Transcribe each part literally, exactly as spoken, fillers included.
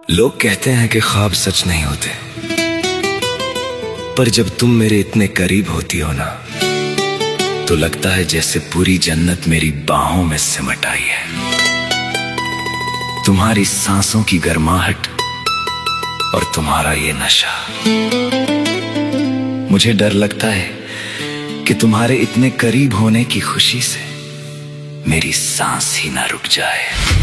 लोग कहते हैं कि ख्वाब सच नहीं होते, पर जब तुम मेरे इतने करीब होती हो ना, तो लगता है जैसे पूरी जन्नत मेरी बाहों में सिमट आई है। तुम्हारी सांसों की गर्माहट और तुम्हारा ये नशा, मुझे डर लगता है कि तुम्हारे इतने करीब होने की खुशी से मेरी सांस ही ना रुक जाए।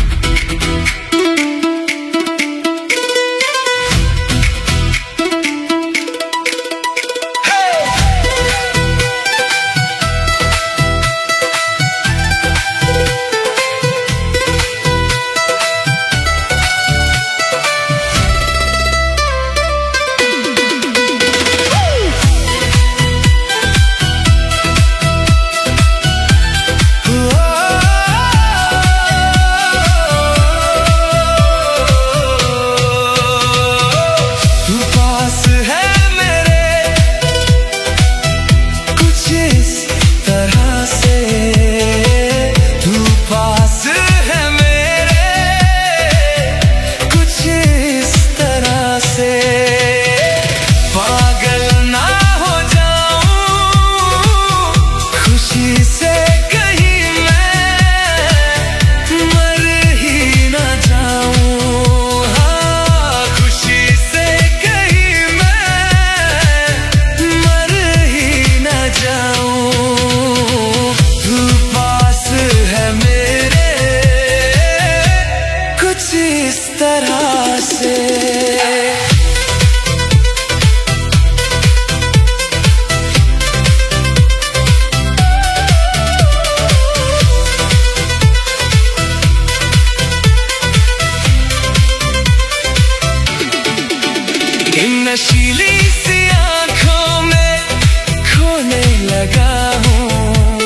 नशीली सी आंखों में खोने लगा हूँ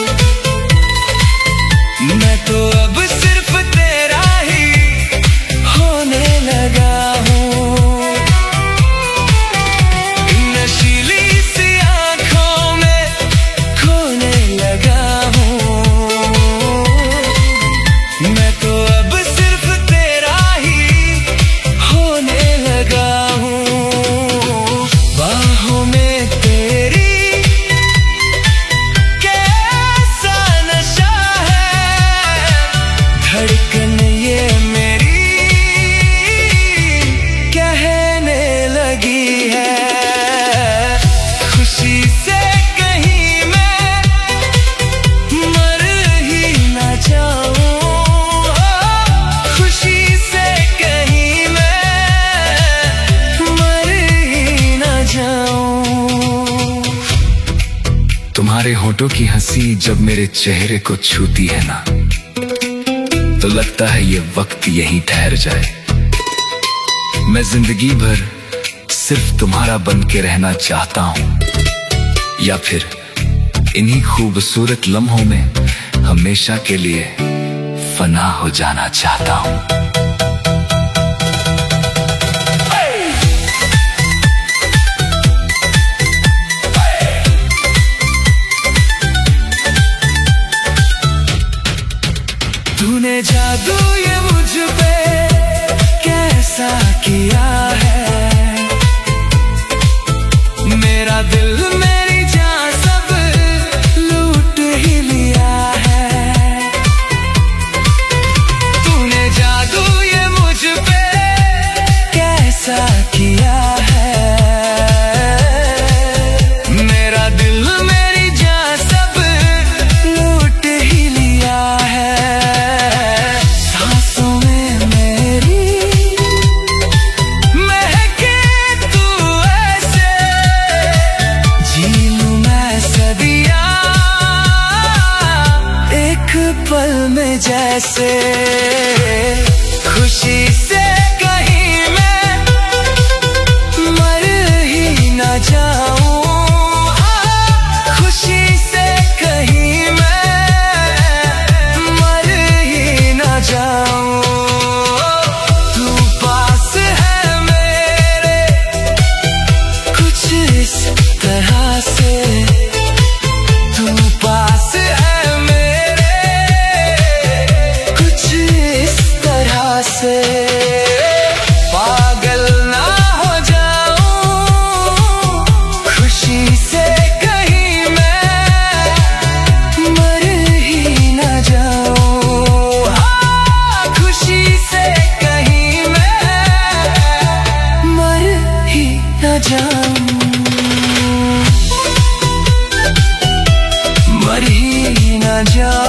मैं, तो अब सिर्फ तेरा ही होने लगा हूँ। नशीली सी आंखों में खोने लगा हूँ मैं, तो अब सिर्फ तेरा ही होने लगा हूँ। तुम्हारे होठों की हंसी जब मेरे चेहरे को छूती है ना, तो लगता है ये वक्त यहीं ठहर जाए। मैं जिंदगी भर सिर्फ तुम्हारा बन के रहना चाहता हूं, या फिर इन्हीं खूबसूरत लम्हों में हमेशा के लिए फना हो जाना चाहता हूं। तूने जादू ये मुझ पे कैसा किया है, मेरा दिल मेरी जान सब लूट ही लिया है। तूने जादू ये मुझ पे कैसा किया है, मेरा दिल मेरी जान सब लूट ही लिया है। जा